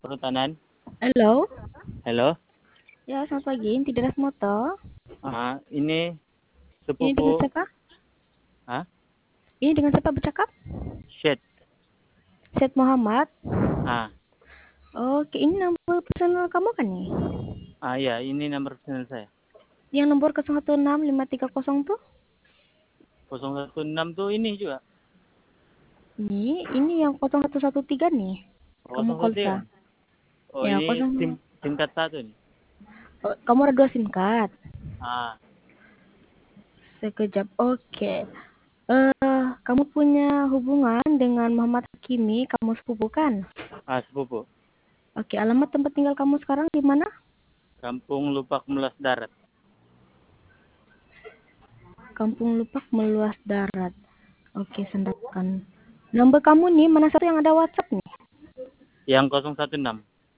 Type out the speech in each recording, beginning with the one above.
Perhutanan. Halo, Halo. ya selamat pagi. Tidak ada moto. Ini Ini dengan sepupu. siapa? Ah, Ini dengan siapa bercakap? Shed. Syed Muhammad. Ah, Oke, ini nomor personal kamu kan nih? ya, ini nomor personal saya. Yang nomor 016530 tuh? 016 tuh ini juga. Ini yang 0113 nih. Kamu call 013 sa. kan? Oh, Ya, ini singkat satu nih. kamu ada 2 SIM card. Ah, Sekejap. Oke. Kamu punya hubungan dengan Muhammad Hakimi, kamu sepupu kan? sepupu. Oke, alamat tempat tinggal kamu sekarang di mana? Kampung Lupak Melas Darat. Kampung Lupak Meluas Darat. Oke, Sandakan. Nomor kamu nih, mana satu yang ada WhatsApp nih? Yang 016.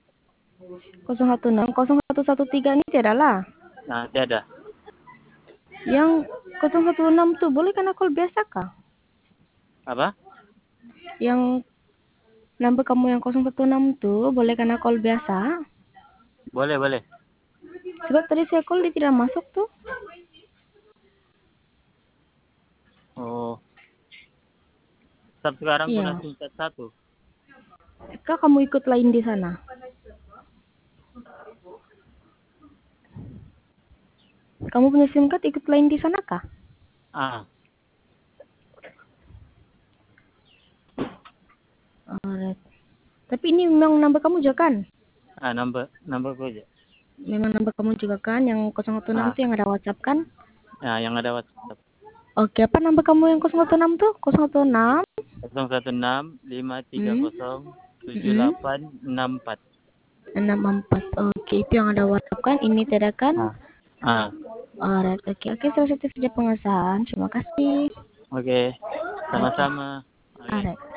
016, 0113 ini tidak lah. Nah, tiada. Yang 016 tuh boleh kan call biasa kah? Apa? Yang nomor kamu yang 016 tuh boleh kan call biasa? Boleh, boleh. Sebab tadi saya call dia tidak masuk tuh. Oh, sekarang guna Iya. singkat satu. Kak kamu ikut lain di sana? Kamu punya SIM card ikut lain di sana kah? Ah, Alright. Tapi ini memang nomor kamu juga kan? nomor aja. Memang nomor kamu juga kan? Yang 016 Ah, tuh yang ada WhatsApp kan? yang ada WhatsApp. Oke, apa nomor kamu yang 016 tuh? 016 016 530 7864. 64. Oke, itu yang ada WhatsApp kan? Ini tidak kan? Ah, ah. Alright, oke, selesai saja pengesahan. Terima kasih. Oke, Oke, sama-sama. Oke. alright.